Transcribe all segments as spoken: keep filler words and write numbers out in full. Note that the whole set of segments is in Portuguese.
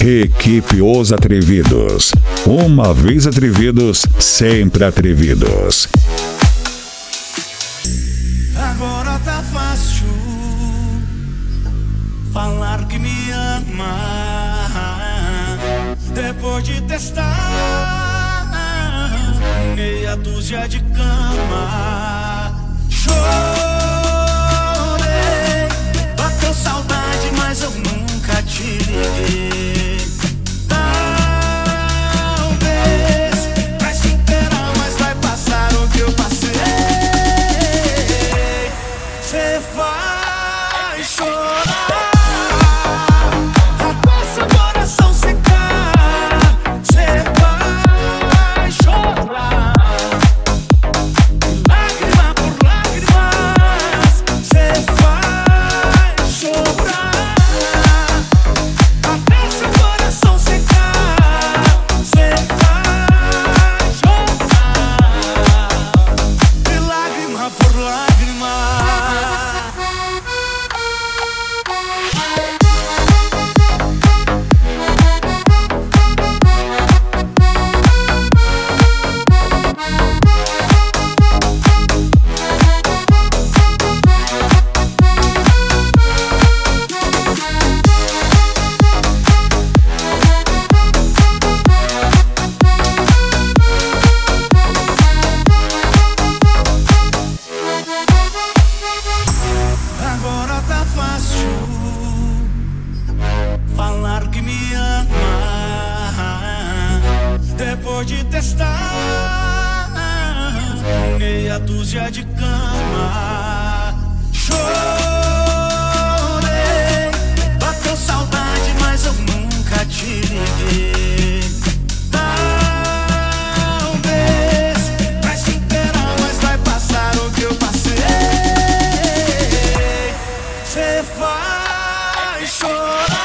Equipe Os Atrevidos. Uma vez atrevidos, sempre atrevidos. Agora tá fácil falar que me ama, depois de testar meia dúzia de cama. Chorei, bateu saudade, mas eu nunca te liguei. Falar que me ama, depois de testar meia dúzia de cama. Chorei, bateu saudade, mas eu nunca te liguei. Talvez vai se interar, mas vai passar o que eu passei. Cê vai chorar.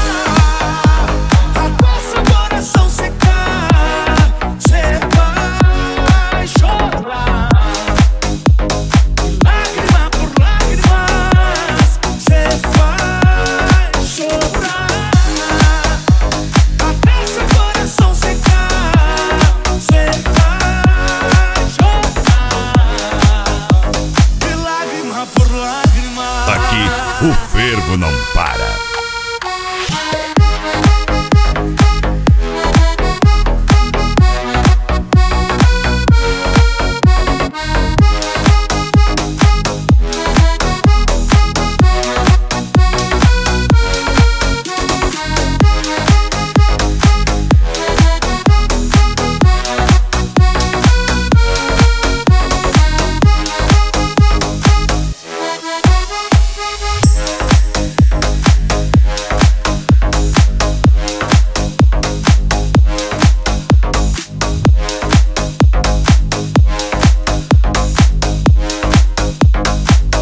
Aqui o fervo não para.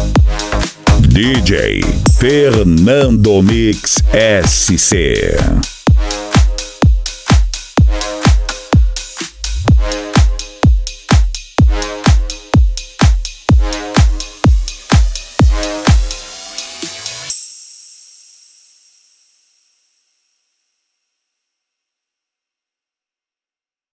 D J Fernando Mix S C.